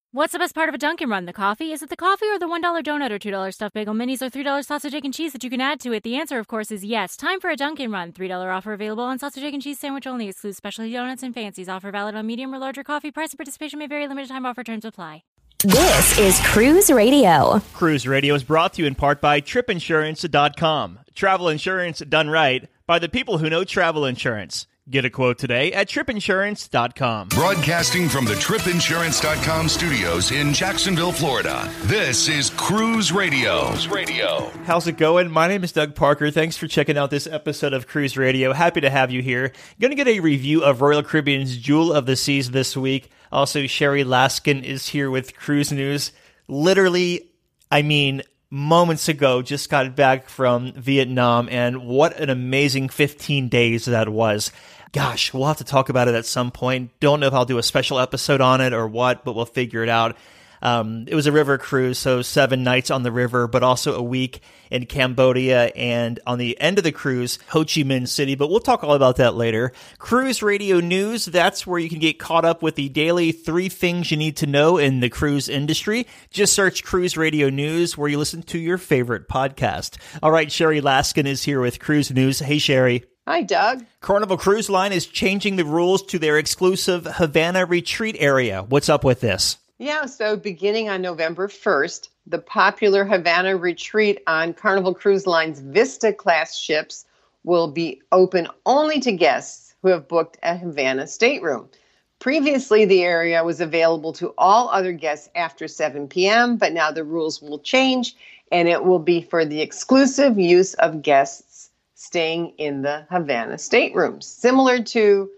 What's the best part of a Dunkin' Run? The coffee? Is it the coffee or the $1 donut or $2 stuffed bagel minis or $3 sausage, egg, and cheese that you can add to it? The answer, of course, is yes. Time for a Dunkin' Run. $3 offer available on sausage, egg, and cheese sandwich only. Excludes specialty donuts and fancies. Offer valid on medium or larger coffee. Price and participation may vary. Limited time offer. Terms apply. This is Cruise Radio. Cruise Radio is brought to you in part by TripInsurance.com. Travel insurance done right by the people who know travel insurance. Get a quote today at TripInsurance.com. Broadcasting from the TripInsurance.com studios in Jacksonville, Florida. This is Cruise Radio. How's it going? My name is Doug Parker. Thanks for checking out this episode of Cruise Radio. Happy to have you here. Going to get a review of Royal Caribbean's Jewel of the Seas this week. Also, Sherry Laskin is here with Cruise News. Literally, moments ago, just got back from Vietnam, and what an amazing 15 days that was. Gosh, we'll have to talk about it at some point. Don't know if I'll do a special episode on it or what, but we'll figure it out. It was a river cruise, so 7 nights on the river, but also a week in Cambodia, and on the end of the cruise, Ho Chi Minh City, but we'll talk all about that later. Cruise Radio News, that's where you can get caught up with the daily 3 things you need to know in the cruise industry. Just search Cruise Radio News where you listen to your favorite podcast. All right, Sherry Laskin is here with Cruise News. Hey, Sherry. Hi, Doug. Carnival Cruise Line is changing the rules to their exclusive Havana retreat area. What's up with this? Yeah, so beginning on November 1st, the popular Havana retreat on Carnival Cruise Line's Vista-class ships will be open only to guests who have booked a Havana stateroom. Previously, the area was available to all other guests after 7 p.m., but now the rules will change, and it will be for the exclusive use of guests staying in the Havana staterooms. Similar to,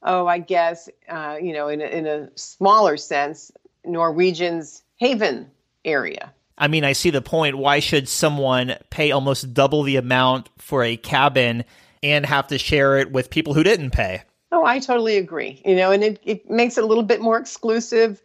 in a smaller sense, Norwegian's Haven area. I see the point. Why should someone pay almost double the amount for a cabin and have to share it with people who didn't pay? Oh, I totally agree. And it makes it a little bit more exclusive.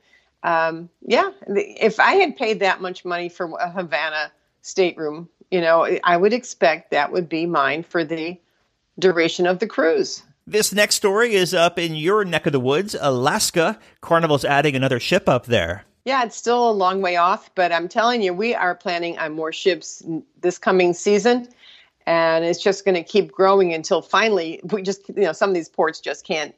If I had paid that much money for a Havana stateroom, I would expect that would be mine for the duration of the cruise. This next story is up in your neck of the woods, Alaska. Carnival's adding another ship up there. Yeah, it's still a long way off, but I'm telling you, we are planning on more ships this coming season, and it's just going to keep growing until finally some of these ports just can't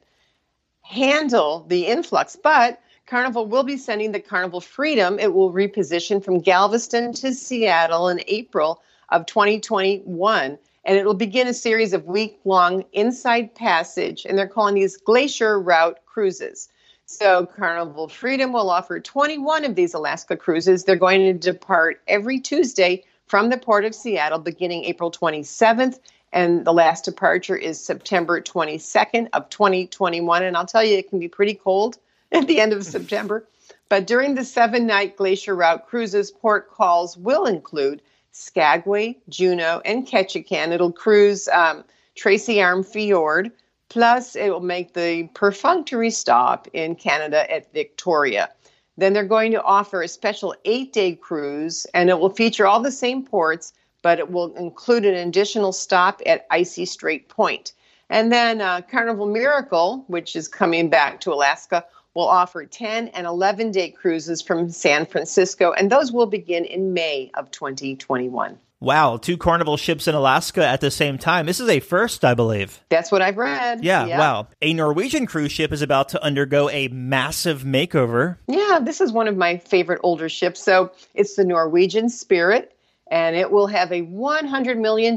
handle the influx. But Carnival will be sending the Carnival Freedom. It will reposition from Galveston to Seattle in April of 2021. And it will begin a series of week-long inside passage, and they're calling these Glacier Route cruises. So Carnival Freedom will offer 21 of these Alaska cruises. They're going to depart every Tuesday from the port of Seattle beginning April 27th, and the last departure is September 22nd of 2021. And I'll tell you, it can be pretty cold at the end of September. But during the 7-night Glacier Route cruises, port calls will include Skagway, Juneau, and Ketchikan. It'll cruise Tracy Arm Fjord, plus it will make the perfunctory stop in Canada at Victoria. Then they're going to offer a special 8-day cruise, and it will feature all the same ports, but it will include an additional stop at Icy Strait Point. And then Carnival Miracle, which is coming back to Alaska, will offer 10 and 11-day cruises from San Francisco, and those will begin in May of 2021. Wow, 2 Carnival ships in Alaska at the same time. This is a first, I believe. That's what I've read. Yeah, wow. A Norwegian cruise ship is about to undergo a massive makeover. Yeah, this is one of my favorite older ships. So it's the Norwegian Spirit, and it will have a $100 million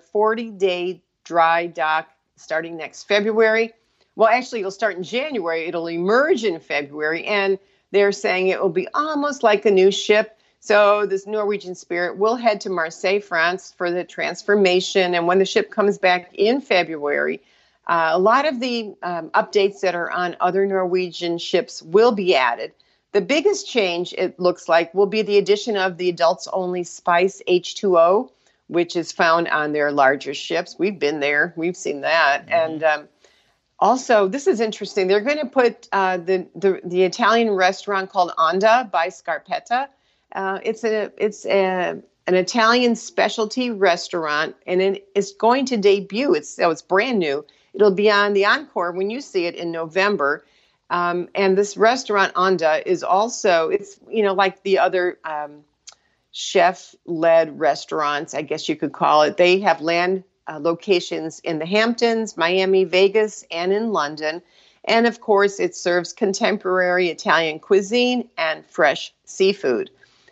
40-day dry dock starting next February. Well, actually, it'll start in January. It'll emerge in February, and they're saying it will be almost like a new ship. So this Norwegian Spirit will head to Marseille, France for the transformation. And when the ship comes back in February, a lot of the updates that are on other Norwegian ships will be added. The biggest change, it looks like, will be the addition of the adults-only Spice H2O, which is found on their larger ships. We've been there. We've seen that. Mm-hmm. And also, this is interesting. They're going to put the Italian restaurant called Onda by Scarpetta. It's an Italian specialty restaurant, and it's going to debut. It's brand new. It'll be on the Encore when you see it in November. And this restaurant, Anda, is also, it's, like the other chef-led restaurants, I guess you could call it. They have land locations in the Hamptons, Miami, Vegas, and in London. And of course, it serves contemporary Italian cuisine and fresh seafood.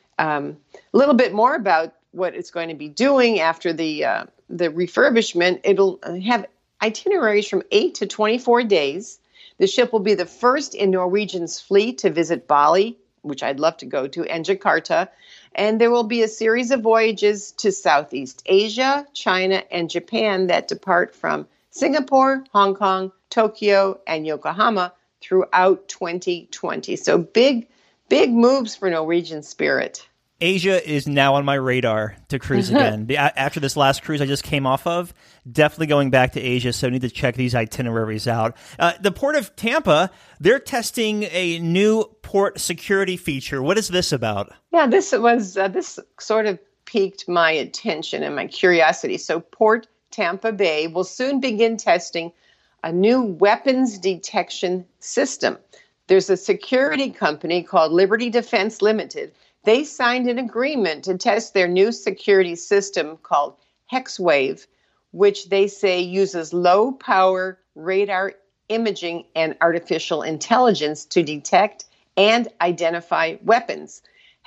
A little bit more about what it's going to be doing after the refurbishment. It'll have itineraries from 8 to 24 days. The ship will be the first in Norwegian's fleet to visit Bali, which I'd love to go to, and Jakarta. And there will be a series of voyages to Southeast Asia, China, and Japan that depart from Singapore, Hong Kong, Tokyo, and Yokohama throughout 2020. So big moves for Norwegian Spirit. Asia is now on my radar to cruise again. After this last cruise I just came off of, definitely going back to Asia, so I need to check these itineraries out. The Port of Tampa, they're testing a new port security feature. What is this about? Yeah, this sort of piqued my attention and my curiosity. So Port Tampa Bay will soon begin testing a new weapons detection system. There's a security company called Liberty Defense Limited. They signed an agreement to test their new security system called HexWave, which they say uses low-power radar imaging and artificial intelligence to detect and identify weapons.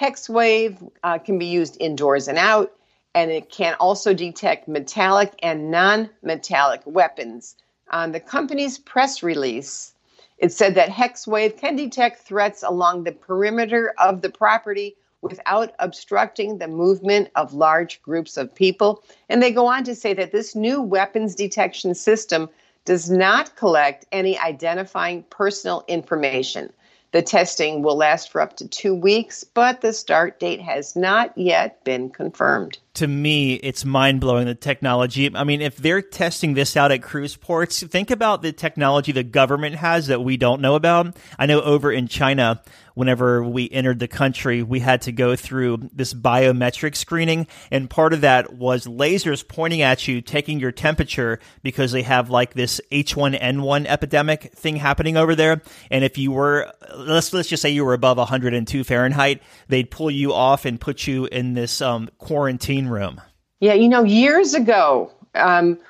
HexWave can be used indoors and out, and it can also detect metallic and non-metallic weapons. On the company's press release, it said that HexWave can detect threats along the perimeter of the property without obstructing the movement of large groups of people. And they go on to say that this new weapons detection system does not collect any identifying personal information. The testing will last for up to 2 weeks, but the start date has not yet been confirmed. To me, it's mind-blowing, the technology. I mean, if they're testing this out at cruise ports, think about the technology the government has that we don't know about. I know over in China, whenever we entered the country, we had to go through this biometric screening, and part of that was lasers pointing at you, taking your temperature, because they have like this H1N1 epidemic thing happening over there. And if you were, let's just say you were above 102 Fahrenheit, they'd pull you off and put you in this quarantine room. Yeah, years ago, probably,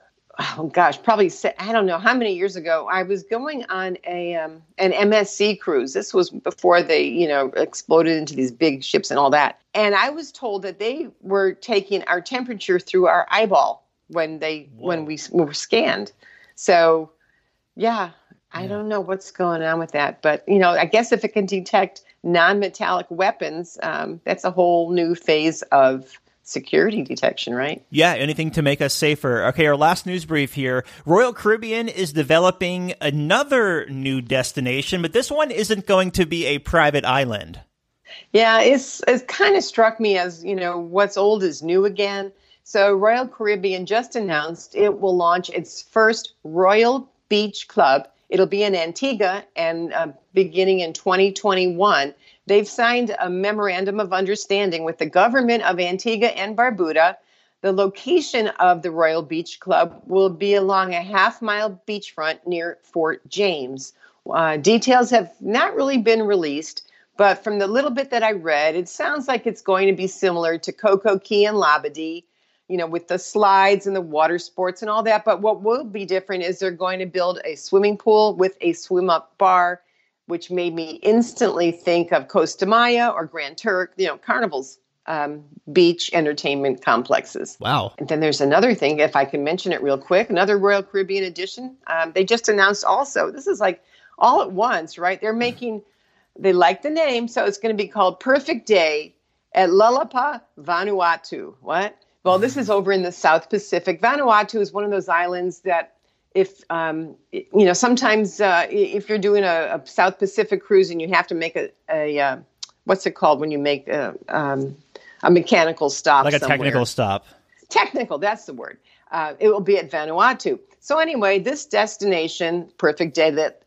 I don't know how many years ago, I was going on an MSC cruise. This was before they, exploded into these big ships and all that. And I was told that they were taking our temperature through our eyeball when we were scanned. So, yeah, I don't know what's going on with that. But, I guess if it can detect non-metallic weapons, that's a whole new phase of security detection, right? Yeah, anything to make us safer. Okay, our last news brief here. Royal Caribbean is developing another new destination, but this one isn't going to be a private island. Yeah, it's kind of struck me as, what's old is new again. So Royal Caribbean just announced it will launch its first Royal Beach Club. It'll be in Antigua and beginning in 2021. They've signed a memorandum of understanding with the government of Antigua and Barbuda. The location of the Royal Beach Club will be along a half-mile beachfront near Fort James. Details have not really been released, but from the little bit that I read, it sounds like it's going to be similar to Coco Key and Labadee, with the slides and the water sports and all that. But what will be different is they're going to build a swimming pool with a swim-up bar, which made me instantly think of Costa Maya or Grand Turk, Carnival's beach entertainment complexes. Wow. And then there's another thing, if I can mention it real quick, another Royal Caribbean edition. They just announced also, this is like all at once, right? They like the name, so it's going to be called Perfect Day at Lalapa, Vanuatu. What? Well, this is over in the South Pacific. Vanuatu is one of those islands that if, sometimes if you're doing a South Pacific cruise and you have to make a what's it called when you make a mechanical stop? Like a somewhere. technical stop. Technical, that's the word. It will be at Vanuatu. So anyway, this destination, Perfect Day at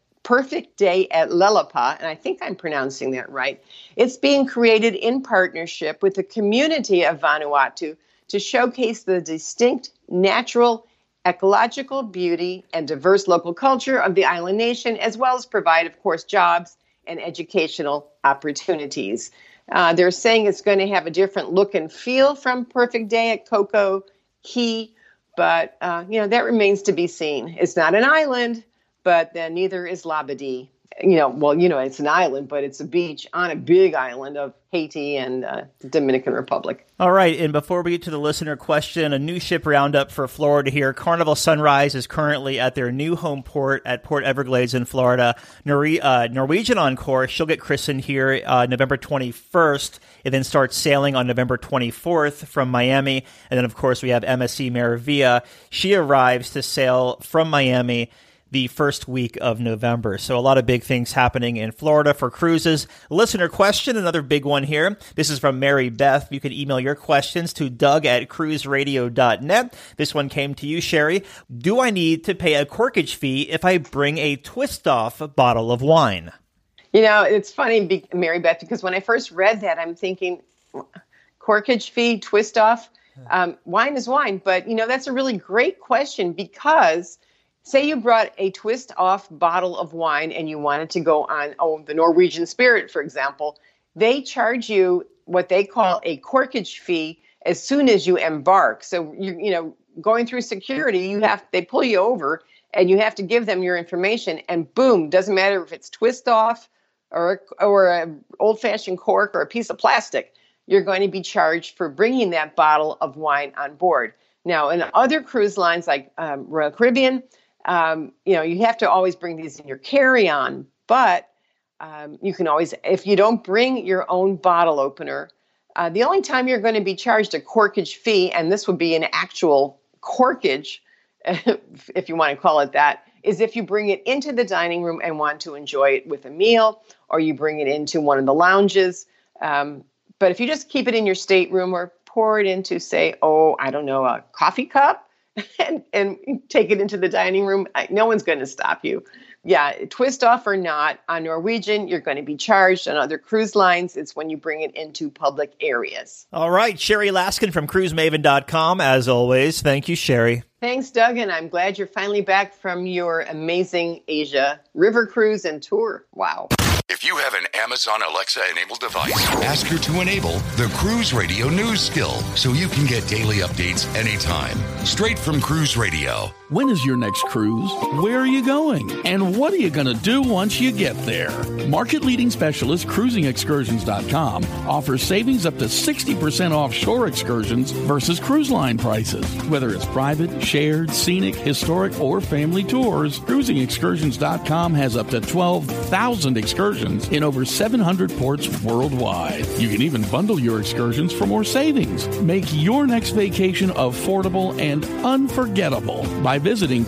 Lalapa, and I think I'm pronouncing that right, it's being created in partnership with the community of Vanuatu to showcase the distinct natural ecological beauty, and diverse local culture of the island nation, as well as provide, of course, jobs and educational opportunities. They're saying it's going to have a different look and feel from Perfect Day at Coco Key, but that remains to be seen. It's not an island, but then neither is Labadee. It's an island, but it's a beach on a big island of Haiti and the Dominican Republic. All right, and before we get to the listener question, a new ship roundup for Florida here. Carnival Sunrise is currently at their new home port at Port Everglades in Florida. Norwegian Encore, she'll get christened here November 21st, and then start sailing on November 24th from Miami. And then, of course, we have MSC Maravilla. She arrives to sail from Miami the first week of November. So a lot of big things happening in Florida for cruises. Listener question, another big one here. This is from Mary Beth. You can email your questions to doug@cruiseradio.net. This one came to you, Sherry. Do I need to pay a corkage fee if I bring a twist-off bottle of wine? It's funny, Mary Beth, because when I first read that, I'm thinking, corkage fee, twist-off, wine is wine. But, that's a really great question because say you brought a twist-off bottle of wine and you wanted to go on, the Norwegian Spirit, for example. They charge you what they call a corkage fee as soon as you embark. So, going through security, they pull you over and you have to give them your information. And boom, doesn't matter if it's twist-off or an old-fashioned cork or a piece of plastic, you're going to be charged for bringing that bottle of wine on board. Now, in other cruise lines like Royal Caribbean, you have to always bring these in your carry-on, but you can always, if you don't bring your own bottle opener, the only time you're going to be charged a corkage fee, and this would be an actual corkage, if you want to call it that, is if you bring it into the dining room and want to enjoy it with a meal, or you bring it into one of the lounges. But if you just keep it in your stateroom or pour it into, say, a coffee cup, and take it into the dining room, no one's going to stop you. Yeah, twist off or not, on Norwegian, you're going to be charged. On other cruise lines, it's when you bring it into public areas. All right, Sherry Laskin from cruisemaven.com, as always. Thank you, Sherry. Thanks, Doug, and I'm glad you're finally back from your amazing Asia river cruise and tour. Wow. If you have an Amazon Alexa-enabled device, ask her to enable the Cruise Radio News skill so you can get daily updates anytime, straight from Cruise Radio. When is your next cruise? Where are you going? And what are you going to do once you get there? Market-leading specialist CruisingExcursions.com offers savings up to 60% off shore excursions versus cruise line prices. Whether it's private, shared, scenic, historic, or family tours, CruisingExcursions.com has up to 12,000 excursions in over 700 ports worldwide. You can even bundle your excursions for more savings. Make your next vacation affordable and unforgettable by visiting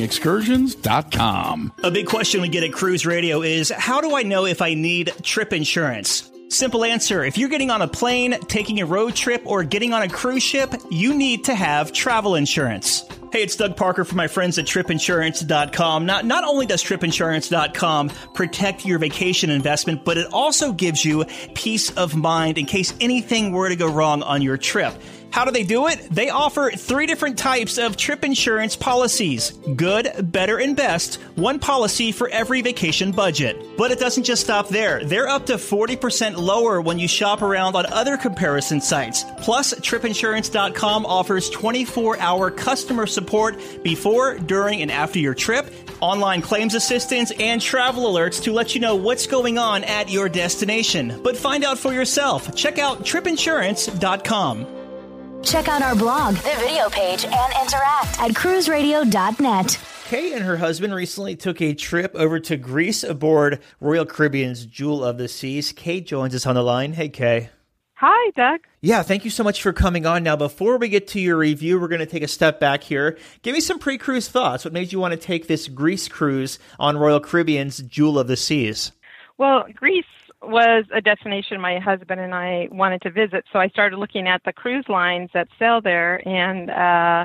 CruisingExcursions.com. A big question we get at Cruise Radio is, how do I know if I need trip insurance? Simple answer. If you're getting on a plane, taking a road trip, or getting on a cruise ship, you need to have travel insurance. Hey, it's Doug Parker from my friends at TripInsurance.com. Not only does TripInsurance.com protect your vacation investment, but it also gives you peace of mind in case anything were to go wrong on your trip. How do they do it? They offer 3 different types of trip insurance policies. Good, better, and best. One policy for every vacation budget. But it doesn't just stop there. They're up to 40% lower when you shop around on other comparison sites. Plus, TripInsurance.com offers 24-hour customer support before, during, and after your trip, online claims assistance, and travel alerts to let you know what's going on at your destination. But find out for yourself. Check out TripInsurance.com. Check out our blog, the video page, and interact at cruiseradio.net. Kay and her husband recently took a trip over to Greece aboard Royal Caribbean's Jewel of the Seas. Kay joins us on the line. Hey, Kay. Hi, Doug. Yeah, thank you so much for coming on. Now, before we get to your review, we're going to take a step back here. Give me some pre-cruise thoughts. What made you want to take this Greece cruise on Royal Caribbean's Jewel of the Seas? Well, Greece was a destination my husband and I wanted to visit, so I started looking at the cruise lines that sail there, and at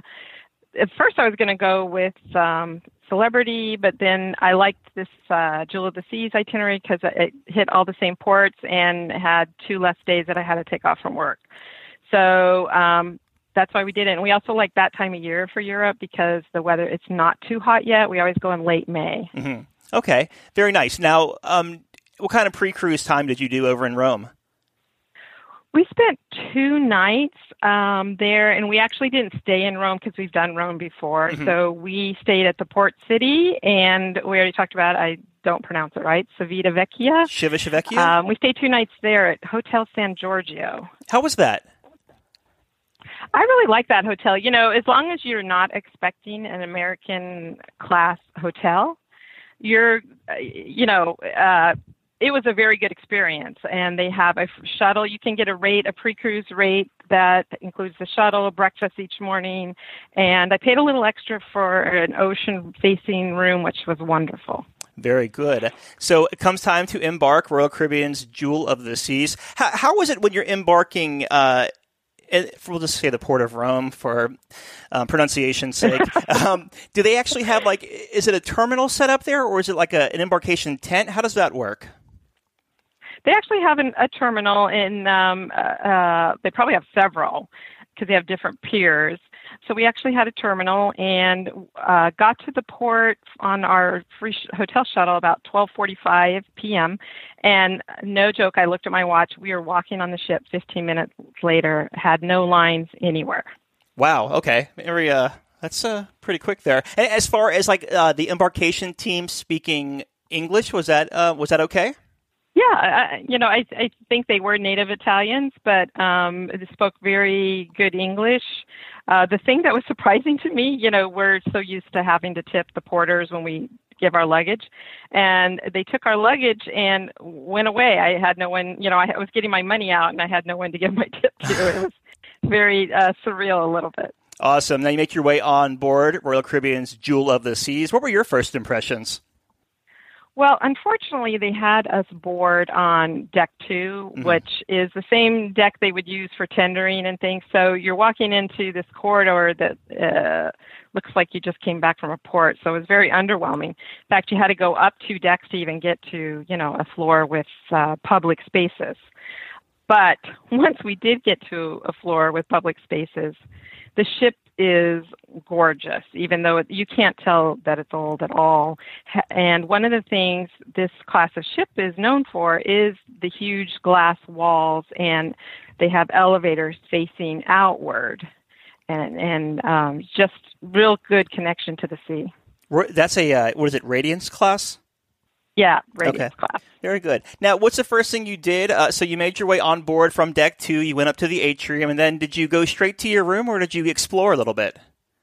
first I was going to go with Celebrity, but then I liked this Jewel of the Seas itinerary because it hit all the same ports and had 2 less days that I had to take off from work. So that's why we did it. And we also like that time of year for Europe because the weather, it's not too hot yet. We always go in late May. Mm-hmm. Okay, very nice. Now, what kind of pre-cruise time did you do over in Rome? We spent 2 nights there, and we actually didn't stay in Rome because we've done Rome before. Mm-hmm. So we stayed at the port city, and we already talked about, I don't pronounce it right, Civitavecchia. Civitavecchia? We stayed 2 nights there at Hotel San Giorgio. How was that? I really like that hotel. You know, as long as you're not expecting an American class hotel, it was a very good experience. And they have a shuttle. You can get a pre-cruise rate that includes the shuttle, breakfast each morning. And I paid a little extra for an ocean-facing room, which was wonderful. Very good. So it comes time to embark, Royal Caribbean's Jewel of the Seas. How was it when you're embarking, we'll just say the Port of Rome for pronunciation's sake. Do they actually have, is it a terminal set up there, or is it like an embarkation tent? How does that work? They actually have a terminal they probably have several because they have different piers. So we actually had a terminal and got to the port on our free hotel shuttle about 12:45 p.m. And no joke, I looked at my watch. We were walking on the ship 15 minutes later, had no lines anywhere. Wow. Okay. That's pretty quick there. And as far as the embarkation team speaking English, was that okay? Yeah, I think they were native Italians, but they spoke very good English. The thing that was surprising to me, we're so used to having to tip the porters when we give our luggage, and they took our luggage and went away. I had no one, I was getting my money out, and I had no one to give my tip to. It was very surreal a little bit. Awesome. Now you make your way on board Royal Caribbean's Jewel of the Seas. What were your first impressions? Well, unfortunately, they had us board on deck 2, mm-hmm. which is the same deck they would use for tendering and things. So you're walking into this corridor that looks like you just came back from a port. So it was very underwhelming. In fact, you had to go up 2 decks to even get to, a floor with public spaces. But once we did get to a floor with public spaces, the ship is gorgeous, even though you can't tell that it's old at all. And one of the things this class of ship is known for is the huge glass walls, and they have elevators facing outward, and just real good connection to the sea. That's what is it, Radiance class? Yeah, Radiance class. Very good. Now, what's the first thing you did? So you made your way on board from deck 2, you went up to the atrium, and then did you go straight to your room, or did you explore a little bit?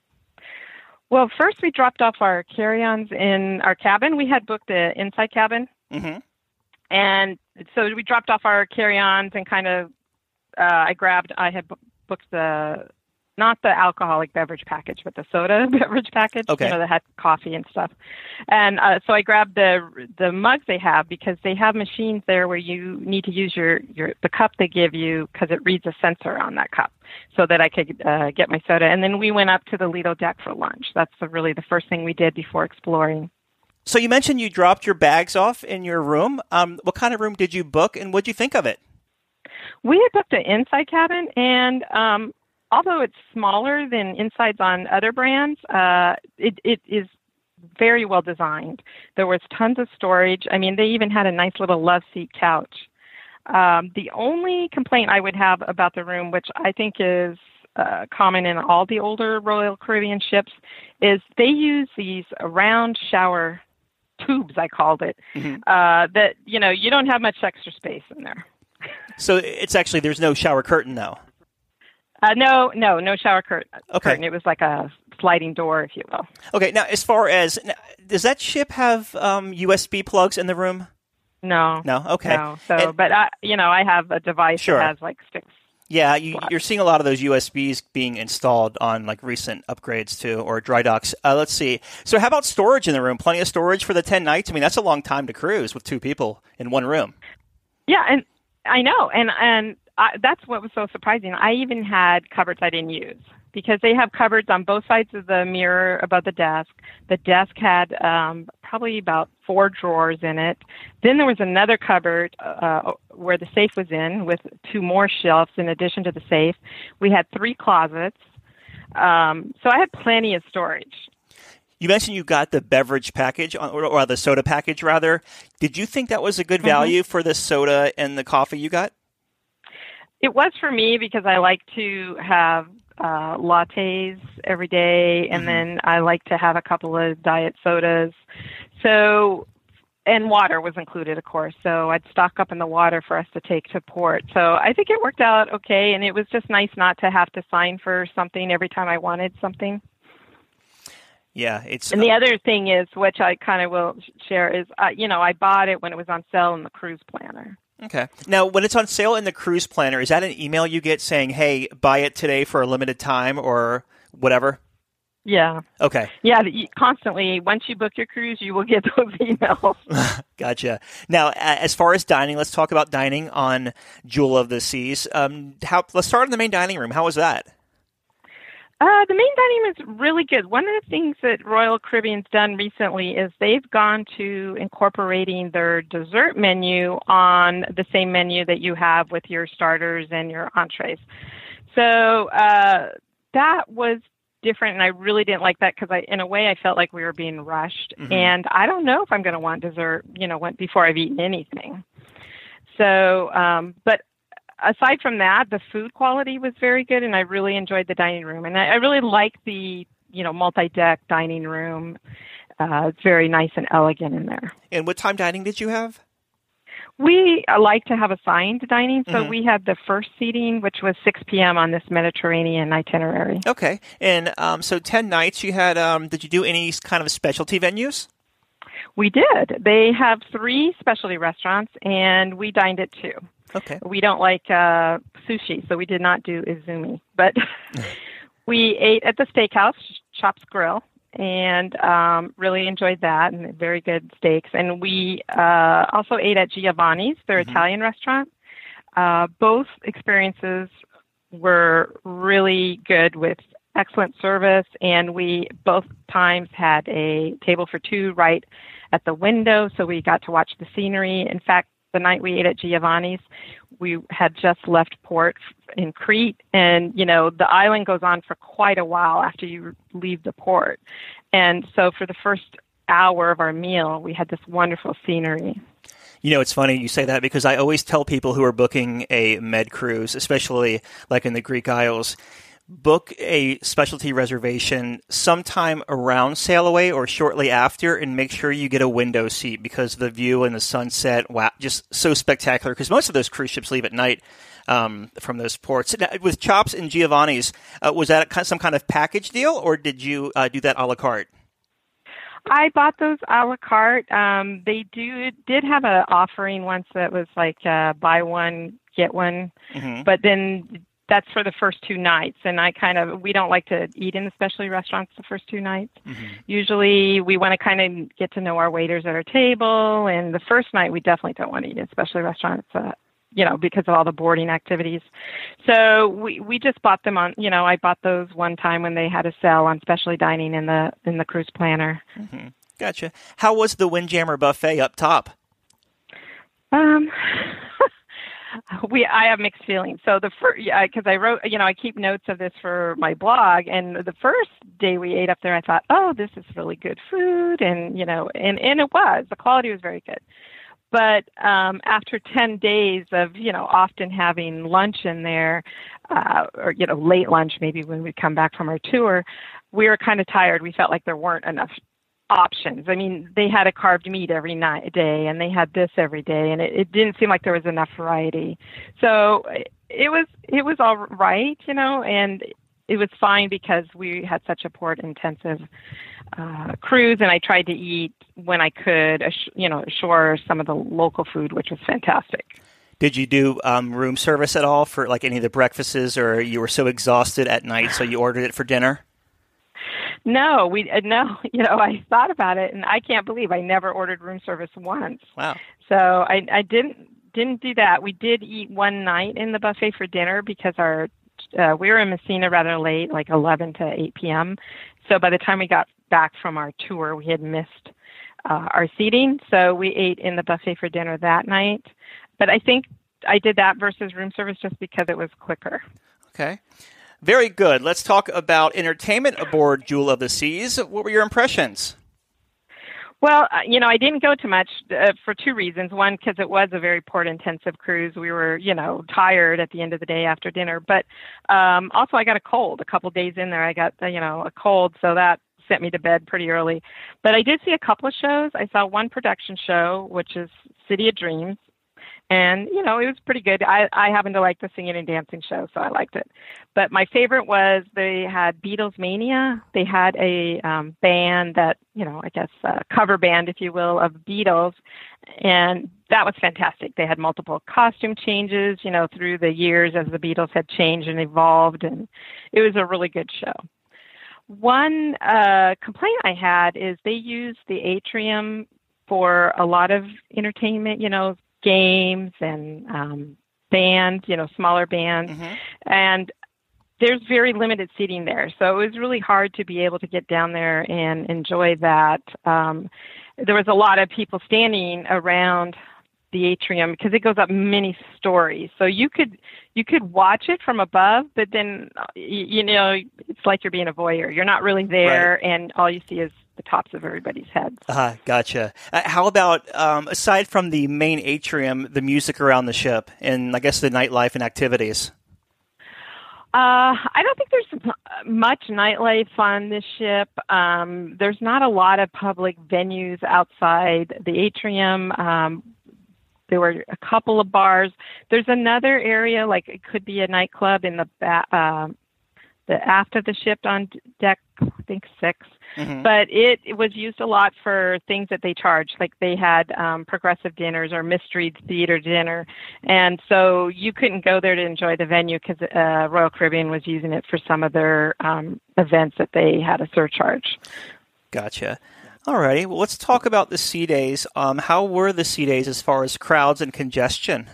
Well, first we dropped off our carry-ons in our cabin. We had booked the inside cabin. Mm-hmm. And so we dropped off our carry-ons and kind of, I had booked not the alcoholic beverage package, but the soda beverage package, okay. That had coffee and stuff. And so I grabbed the mugs they have, because they have machines there where you need to use the cup they give you, because it reads a sensor on that cup, so that I could get my soda. And then we went up to the Lido deck for lunch. That's really the first thing we did before exploring. So you mentioned you dropped your bags off in your room. What kind of room did you book, and what did you think of it? We had booked an inside cabin, and although it's smaller than insides on other brands, it is very well designed. There was tons of storage. I mean, they even had a nice little love seat couch. The only complaint I would have about the room, which I think is common in all the older Royal Caribbean ships, is they use these round shower tubes, I called it, mm-hmm. that, you don't have much extra space in there. So it's actually, there's no shower curtain, though? No shower curtain. Okay. It was like a sliding door, if you will. Okay. Now, as far as, does that ship have USB plugs in the room? No. Okay. No. So, but I have a device sure. that has 6. Yeah, you're seeing a lot of those USBs being installed on recent upgrades too, or dry docks. Let's see. So, how about storage in the room? Plenty of storage for the 10 nights. I mean, that's a long time to cruise with 2 people in one room. Yeah, and I know, and that's what was so surprising. I even had cupboards I didn't use. because they have cupboards on both sides of the mirror above the desk. The desk had probably about 4 drawers in it. Then there was another cupboard where the safe was in with 2 more shelves in addition to the safe. We had 3 closets. So I had plenty of storage. You mentioned you got the beverage package, or the soda package, rather. Did you think that was a good value for the soda and the coffee you got? It was for me because I like to have lattes every day, and then I like to have a couple of diet sodas. So, and water was included, of course. So I'd stock up in the water for us to take to port. So I think it worked out okay, and it was just nice not to have to sign for something every time I wanted something. Yeah, it's. And the other thing is, which I kind of will share, is I bought it when it was on sale in the cruise planner. Okay. Now, when it's on sale in the cruise planner, is that an email you get saying, "Hey, buy it today for a limited time," or whatever? Yeah. Okay. Yeah, constantly. Once you book your cruise, you will get those emails. Gotcha. Now, as far as dining, let's talk about dining on Jewel of the Seas. Let's start in the main dining room. How was that? The main dining room is really good. One of the things that Royal Caribbean's done recently is they've gone to incorporating their dessert menu on the same menu that you have with your starters and your entrees. So that was different, and I really didn't like that because in a way I felt like we were being rushed, and I don't know if I'm going to want dessert, before I've eaten anything. So, but aside from that, the food quality was very good, and I really enjoyed the dining room. And I really like the, multi-deck dining room. It's very nice and elegant in there. And what time dining did you have? We like to have assigned dining, so we had the first seating, which was 6 p.m. on this Mediterranean itinerary. Okay. And so 10 nights you had, did you do any kind of specialty venues? We did. They have 3 specialty restaurants, and we dined at 2. Okay. We don't like sushi, so we did not do izumi. But we ate at the steakhouse, Chops Grill, and really enjoyed that, and very good steaks. And we also ate at Giovanni's, their Italian restaurant. Both experiences were really good with excellent service, and we both times had a table for 2 right at the window, so we got to watch the scenery. In fact, the night we ate at Giovanni's, we had just left port in Crete, and, the island goes on for quite a while after you leave the port. And so for the first hour of our meal, we had this wonderful scenery. It's funny you say that because I always tell people who are booking a med cruise, especially like in the Greek Isles, book a specialty reservation sometime around sail away or shortly after, and make sure you get a window seat because the view and the sunset, wow, just so spectacular. Because most of those cruise ships leave at night from those ports. Now, with Chops and Giovanni's, was that some kind of package deal, or did you do that a la carte? I bought those a la carte. They did have an offering once that was like buy one, get one, but then that's for the first 2 nights, and we don't like to eat in the specialty restaurants the first 2 nights. Usually we want to kind of get to know our waiters at our table, and the first night we definitely don't want to eat in specialty restaurants, because of all the boarding activities. So we just bought them on, I bought those one time when they had a sale on specialty dining in the cruise planner. Gotcha. How was the Windjammer buffet up top? I have mixed feelings. So because I wrote, I keep notes of this for my blog, and the first day we ate up there, I thought, oh, this is really good food, and and it was. The quality was very good. But after 10 days of, often having lunch in there, or late lunch, maybe when we come back from our tour, we were kind of tired. We felt like there weren't enough options. I mean, they had a carved meat every day, and they had this every day, and it didn't seem like there was enough variety. So it was all right, and it was fine because we had such a port-intensive cruise, and I tried to eat when I could, ashore some of the local food, which was fantastic. Did you do room service at all for like any of the breakfasts, or you were so exhausted at night so you ordered it for dinner? No, I thought about it, and I can't believe I never ordered room service once. Wow. So I didn't do that. We did eat one night in the buffet for dinner because our we were in Messina rather late, like 11 to 8 p.m. So by the time we got back from our tour, we had missed our seating. So we ate in the buffet for dinner that night. But I think I did that versus room service just because it was quicker. Okay. Very good. Let's talk about entertainment aboard Jewel of the Seas. What were your impressions? Well, I didn't go too much for two reasons. One, because it was a very port-intensive cruise. We were, tired at the end of the day after dinner. But also, I got a cold. A couple days in there, I got, a cold, so that sent me to bed pretty early. But I did see a couple of shows. I saw one production show, which is City of Dreams. And, it was pretty good. I happen to like the singing and dancing show, so I liked it. But my favorite was they had Beatles Mania. They had a band that, I guess a cover band, if you will, of Beatles. And that was fantastic. They had multiple costume changes, through the years as the Beatles had changed and evolved. And it was a really good show. One complaint I had is they used the atrium for a lot of entertainment, games and bands, smaller bands. Mm-hmm. And there's very limited seating there. So it was really hard to be able to get down there and enjoy that. There was a lot of people standing around the atrium because it goes up many stories. So you could watch it from above, but then, it's like you're being a voyeur. You're not really there, right. And all you see is the tops of everybody's heads. Gotcha. How about, aside from the main atrium, the music around the ship and I guess the nightlife and activities? I don't think there's much nightlife on this ship. There's not a lot of public venues outside the atrium. There were a couple of bars. There's another area, like it could be a nightclub in the aft of the ship on deck, I think 6. Mm-hmm. But it was used a lot for things that they charged, like they had progressive dinners or mystery theater dinner. And so you couldn't go there to enjoy the venue because Royal Caribbean was using it for some of their events that they had a surcharge. Gotcha. All righty. Well, let's talk about the sea days. How were the sea days as far as crowds and congestion?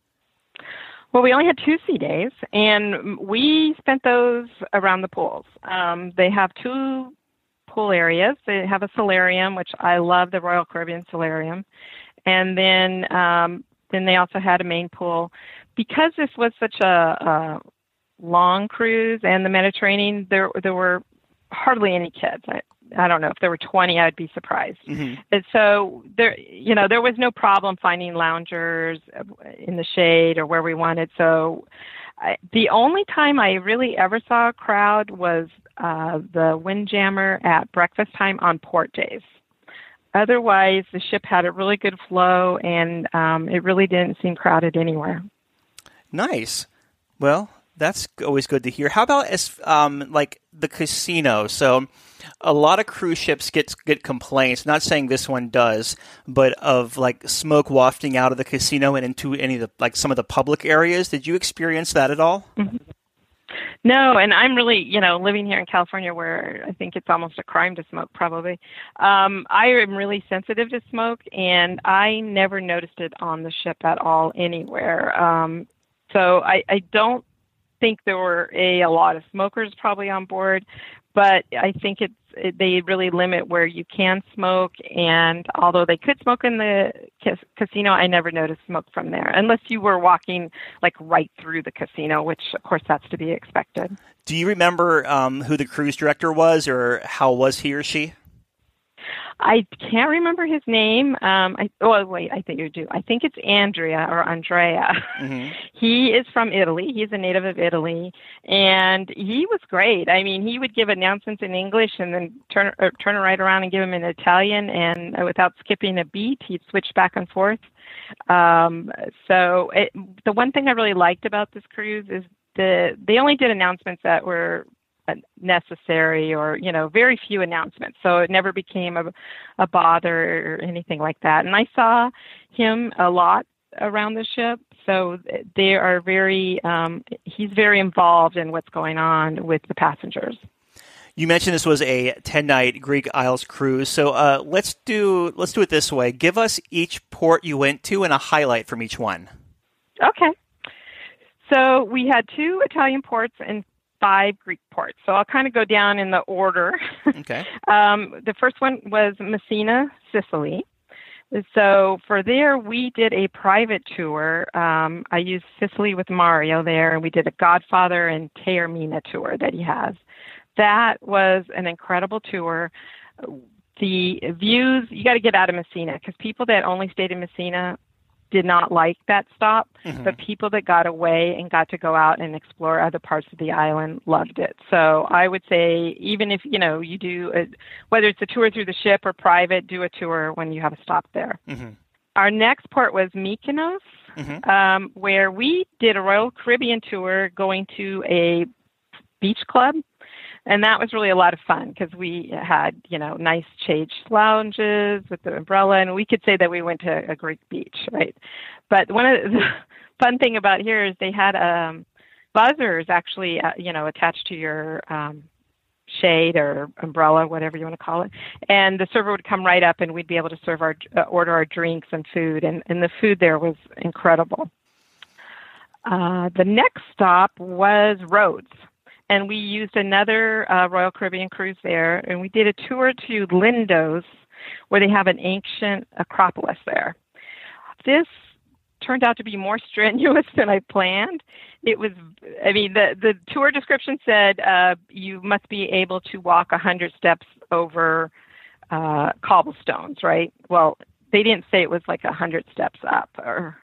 Well, we only had 2 sea days, and we spent those around the pools. They have 2 pool areas. They have a solarium, which I love, the Royal Caribbean solarium. And then they also had a main pool. Because this was such a long cruise and the Mediterranean, there were hardly any kids. I don't know if there were 20, I'd be surprised. Mm-hmm. And so there was no problem finding loungers in the shade or where we wanted. So the only time I really ever saw a crowd was the Windjammer at breakfast time on port days. Otherwise, the ship had a really good flow, and it really didn't seem crowded anywhere. Nice. Well, that's always good to hear. How about like the casino? So a lot of cruise ships get complaints, not saying this one does, but of like smoke wafting out of the casino and into any of the, like some of the public areas. Did you experience that at all? Mm-hmm. No, and I'm really, living here in California where I think it's almost a crime to smoke, probably. I am really sensitive to smoke, and I never noticed it on the ship at all anywhere. So I don't think there were a lot of smokers probably on board, but I think they really limit where you can smoke. And although they could smoke in the casino, I never noticed smoke from there, unless you were walking like right through the casino, which of course that's to be expected. Do you remember who the cruise director was, or how was he or she? I can't remember his name. I think you do. I think it's Andrea. Mm-hmm. He is from Italy. He's a native of Italy, and he was great. I mean, he would give announcements in English and then turn it right around and give them in Italian, and without skipping a beat, he'd switch back and forth. So the one thing I really liked about this cruise is they only did announcements that were necessary, or very few announcements, so it never became a bother or anything like that. And I saw him a lot around the ship, so they are he's very involved in what's going on with the passengers. You mentioned this was a 10-night Greek Isles cruise, so let's do it this way. Give us each port you went to and a highlight from each one. Okay. So we had 2 Italian ports and 5 Greek ports. So I'll kind of go down in the order. Okay. The first one was Messina, Sicily. So for there, we did a private tour. I used Sicily with Mario there, and we did a Godfather and Taormina tour that he has. That was an incredible tour. The views, you got to get out of Messina, because people that only stayed in Messina did not like that stop, but people that got away and got to go out and explore other parts of the island loved it. So I would say, even if, you do, whether it's a tour through the ship or private, do a tour when you have a stop there. Our next port was Mykonos, where we did a Royal Caribbean tour going to a beach club. And that was really a lot of fun, because we had, nice shade lounges with the umbrella, and we could say that we went to a Greek beach, right? But one of the fun thing about here is they had buzzers actually, attached to your shade or umbrella, whatever you want to call it. And the server would come right up, and we'd be able to serve order our drinks and food. And the food there was incredible. The next stop was Rhodes. And we used another Royal Caribbean cruise there, and we did a tour to Lindos, where they have an ancient Acropolis there. This turned out to be more strenuous than I planned. It was, the tour description said you must be able to walk 100 steps over cobblestones, right? Well, they didn't say it was like 100 steps up, or,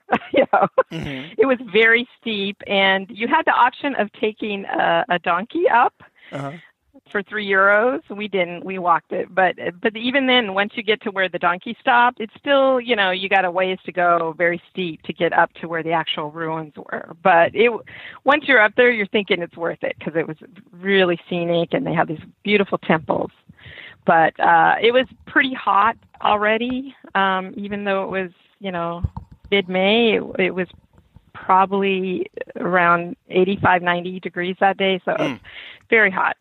It was very steep, and you had the option of taking a donkey up for €3. We didn't. We walked it. But even then, once you get to where the donkey stopped, it's still, you got a ways to go, very steep, to get up to where the actual ruins were. But once you're up there, you're thinking it's worth it, because it was really scenic, and they have these beautiful temples. But it was pretty hot already, even though it was, mid-May. It was probably around 85, 90 degrees that day, so it was very hot.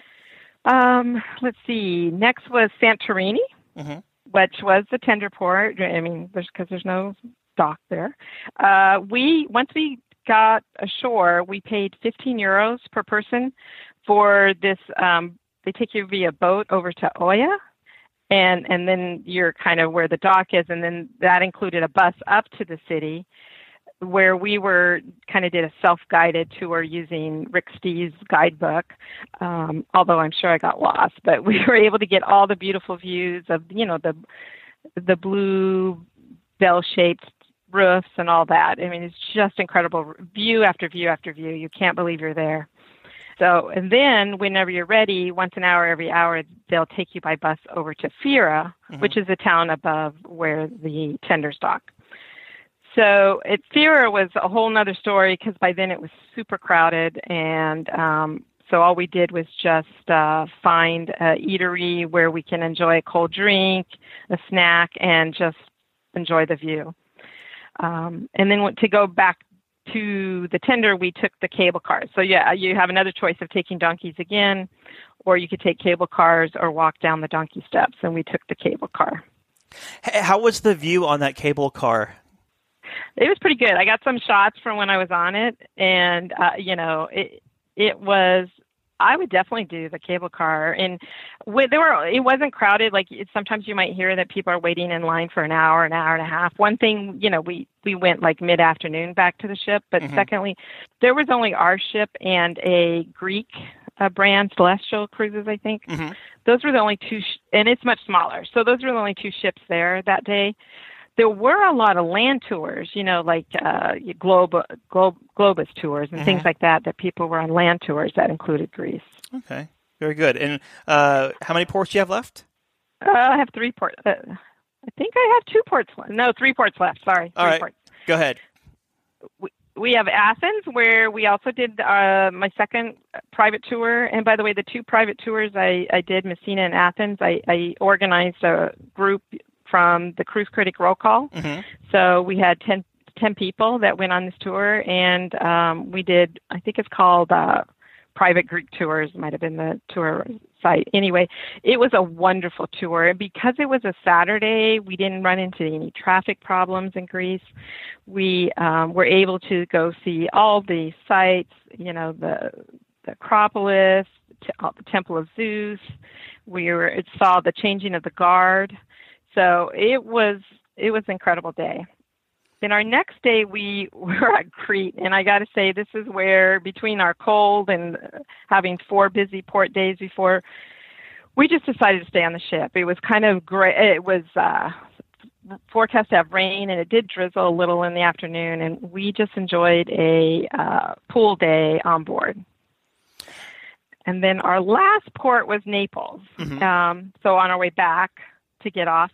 Let's see. Next was Santorini, which was the tender port. Because there's no dock there. Once we got ashore, we paid €15 per person for this. They take you via boat over to Oia, and then you're kind of where the dock is, and then that included a bus up to the city, where we did a self-guided tour using Rick Steve's guidebook, although I'm sure I got lost, but we were able to get all the beautiful views of, the blue bell-shaped roofs and all that. It's just incredible, view after view after view. You can't believe you're there. So, and then whenever you're ready, once an hour, every hour, they'll take you by bus over to Fira, which is a town above where the tenders dock. So Fira was a whole nother story, because by then it was super crowded. And so all we did was just find an eatery where we can enjoy a cold drink, a snack, and just enjoy the view. And then to go back to the tender, we took the cable cars. So yeah, you have another choice of taking donkeys again, or you could take cable cars or walk down the donkey steps, and we took the cable car. How was the view on that cable car? It was pretty good. I got some shots from when I was on it, and it was. I would definitely do the cable car, and it wasn't crowded. Like sometimes you might hear that people are waiting in line for an hour and a half. One thing, we went like mid-afternoon back to the ship, but secondly, there was only our ship and a Greek brand, Celestial Cruises, I think. Those were the only two, and it's much smaller. So those were the only 2 ships there that day. There were a lot of land tours, like Globus tours and things like that people were on land tours that included Greece. Okay, very good. And how many ports do you have left? I have 3 ports. I think I have 2 ports left. No, 3 ports left. Sorry. All right, ports. Go ahead. We have Athens, where we also did my second private tour. And by the way, the 2 private tours I did, Messina and Athens, I organized a group from the Cruise Critic Roll Call. So we had 10 people that went on this tour, and we did, I think it's called Private Greek Tours, might have been the tour site. Anyway, it was a wonderful tour. And because it was a Saturday, we didn't run into any traffic problems in Greece. We were able to go see all the sites, the Acropolis, the Temple of Zeus. It saw the changing of the guard. So it was an incredible day. Then our next day we were at Crete, and I got to say, this is where, between our cold and having 4 busy port days before, we just decided to stay on the ship. It was kind of great. It was forecast to have rain, and it did drizzle a little in the afternoon, and we just enjoyed a pool day on board. And then our last port was Naples. Mm-hmm. So on our way back to get off,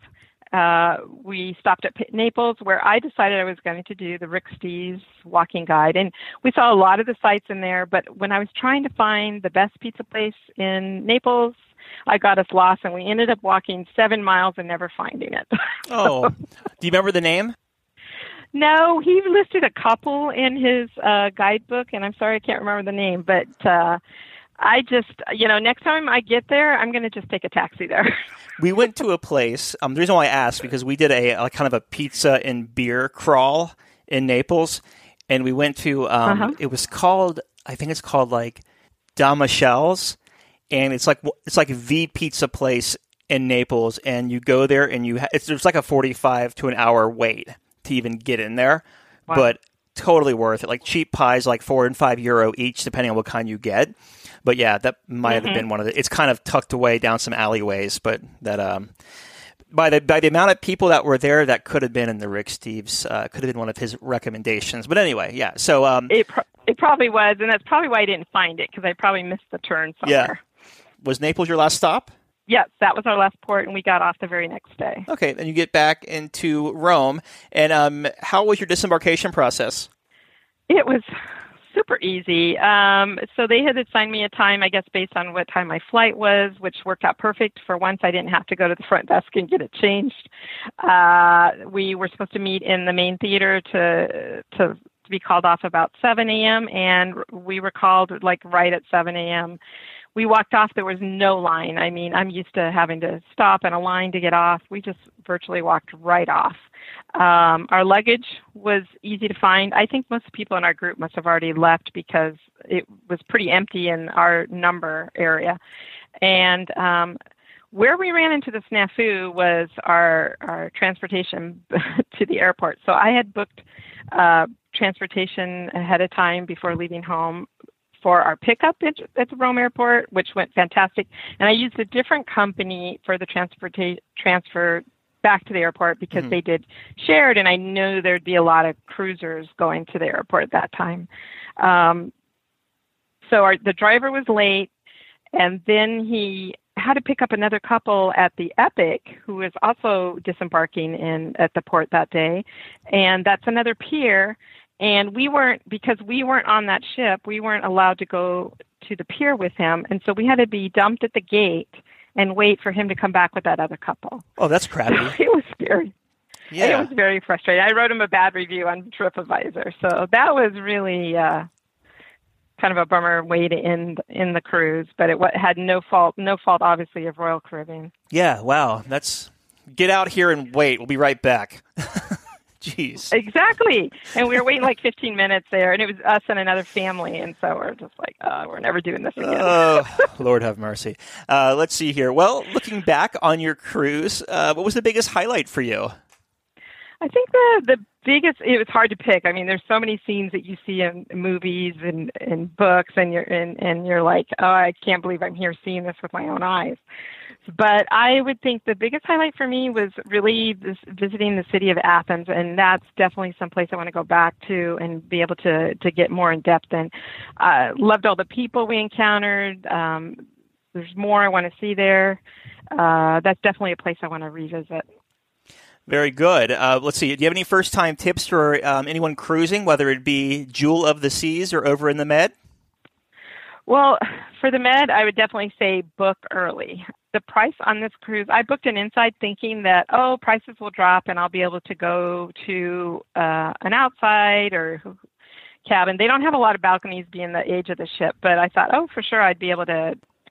we stopped at Naples, where I decided I was going to do the Rick Steves walking guide. And we saw a lot of the sites in there, but when I was trying to find the best pizza place in Naples, I got us lost, and we ended up walking 7 miles and never finding it. Oh, do you remember the name? No, he listed a couple in his guidebook, and I'm sorry I can't remember the name, but I just, next time I get there, I'm going to just take a taxi there. We went to a place, the reason why I asked, because we did a kind of a pizza and beer crawl in Naples, and we went to, it was called, I think it's called like Damichel's, and it's like the pizza place in Naples, and you go there and there's like a 45 to an hour wait to even get in there, wow. But totally worth it. Like cheap pies, like €4 and €5 each, depending on what kind you get. But yeah, that might have been one of the. It's kind of tucked away down some alleyways, but that by the amount of people that were there, that could have been in the Rick Steves. Could have been one of his recommendations. But anyway, yeah. So it probably was, and that's probably why I didn't find it, because I probably missed the turn somewhere. Yeah. Was Naples your last stop? Yes, that was our last port, and we got off the very next day. Okay, then you get back into Rome, and how was your disembarkation process? It was super easy. So they had assigned me a time, I guess, based on what time my flight was, which worked out perfect. For once, I didn't have to go to the front desk and get it changed. We were supposed to meet in the main theater to be called off about 7 a.m., and we were called like right at 7 a.m. We walked off. There was no line. I mean, I'm used to having to stop in a line to get off. We just virtually walked right off. Our luggage was easy to find. I think most people in our group must have already left because it was pretty empty in our number area. And where we ran into the snafu was our transportation to the airport. So I had booked transportation ahead of time before leaving home for our pickup at the Rome airport, which went fantastic. And I used a different company for the transfer back to the airport because they did shared, and I knew there'd be a lot of cruisers going to the airport at that time. So the driver was late, and then he had to pick up another couple at the Epic, who was also disembarking at the port that day. And that's another pier. And because we weren't on that ship, we weren't allowed to go to the pier with him. And so we had to be dumped at the gate and wait for him to come back with that other couple. Oh, that's crappy. It was scary. Yeah. It was very frustrating. I wrote him a bad review on TripAdvisor. So that was really kind of a bummer way to end in the cruise. But it had no fault, obviously, of Royal Caribbean. Yeah, wow. Get out here and wait. We'll be right back. Jeez. Exactly. And we were waiting like 15 minutes there, and it was us and another family. And so we're just like, we're never doing this again. Oh, Lord have mercy. Let's see here. Well, looking back on your cruise, what was the biggest highlight for you? I think the biggest, it was hard to pick. I mean, there's so many scenes that you see in movies and books, and you're like, oh, I can't believe I'm here seeing this with my own eyes. But I would think the biggest highlight for me was really visiting the city of Athens, and that's definitely someplace I want to go back to and be able to get more in depth in. Loved all the people we encountered. There's more I want to see there. That's definitely a place I want to revisit. Very good. Let's see. Do you have any first-time tips for anyone cruising, whether it be Jewel of the Seas or over in the Med? Well, for the Med, I would definitely say book early. The price on this cruise, I booked an inside thinking that, prices will drop and I'll be able to go to an outside or cabin. They don't have a lot of balconies being the age of the ship, but I thought, for sure I'd be able to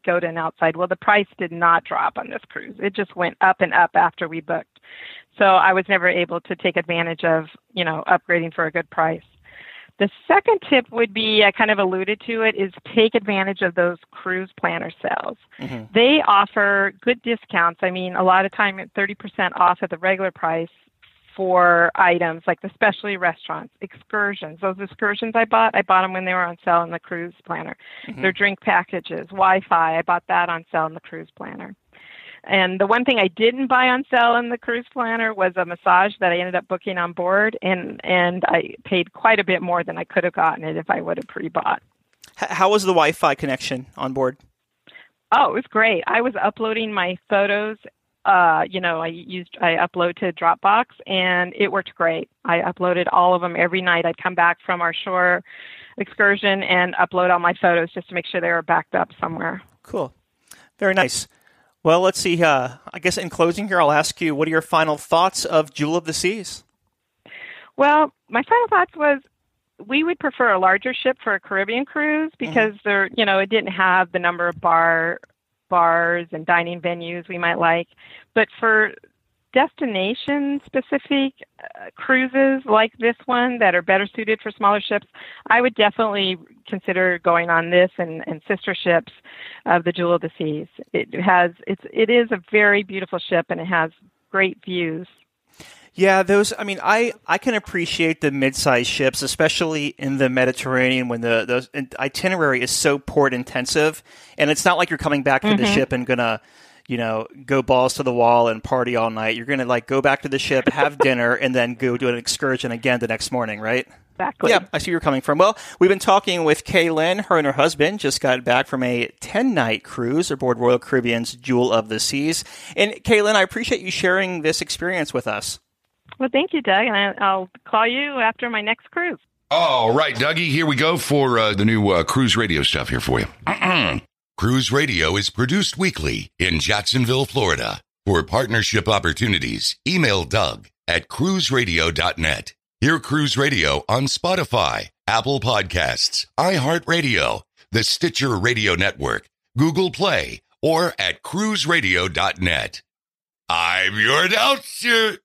go to an outside. Well, the price did not drop on this cruise. It just went up and up after we booked. So I was never able to take advantage of, upgrading for a good price. The second tip would be, I kind of alluded to it, is take advantage of those cruise planner sales. Mm-hmm. They offer good discounts. I mean, a lot of time at 30% off at the regular price for items like the specialty restaurants, excursions. Those excursions I bought them when they were on sale in the cruise planner. Mm-hmm. Their drink packages, Wi-Fi, I bought that on sale in the cruise planner. And the one thing I didn't buy on sale in the cruise planner was a massage that I ended up booking on board, and I paid quite a bit more than I could have gotten it if I would have pre-bought. How was the Wi-Fi connection on board? Oh, it was great. I was uploading my photos. I upload to Dropbox, and it worked great. I uploaded all of them every night. I'd come back from our shore excursion and upload all my photos just to make sure they were backed up somewhere. Cool. Very nice. Well, let's see. I guess in closing here, I'll ask you, what are your final thoughts of Jewel of the Seas? Well, my final thoughts was we would prefer a larger ship for a Caribbean cruise because it didn't have the number of bars and dining venues we might like. But for destination-specific cruises like this one that are better suited for smaller ships, I would definitely consider going on this and sister ships of the Jewel of the Seas. It is a very beautiful ship, and it has great views. Yeah, I can appreciate the mid-sized ships, especially in the Mediterranean when the itinerary is so port intensive, and it's not like you're coming back to the ship and gonna go balls to the wall and party all night. You're going to go back to the ship, have dinner, and then go do an excursion again the next morning, right? Exactly. Yeah, I see where you're coming from. Well, we've been talking with Kaylin. Her and her husband just got back from a 10-night cruise aboard Royal Caribbean's Jewel of the Seas. And Kaylin, I appreciate you sharing this experience with us. Well, thank you, Doug, and I'll call you after my next cruise. All right, Dougie, here we go for the new Cruise Radio stuff here for you. Cruise Radio is produced weekly in Jacksonville, Florida. For partnership opportunities, email Doug at cruiseradio.net. Hear Cruise Radio on Spotify, Apple Podcasts, iHeartRadio, the Stitcher Radio Network, Google Play, or at cruiseradio.net. I'm your announcer,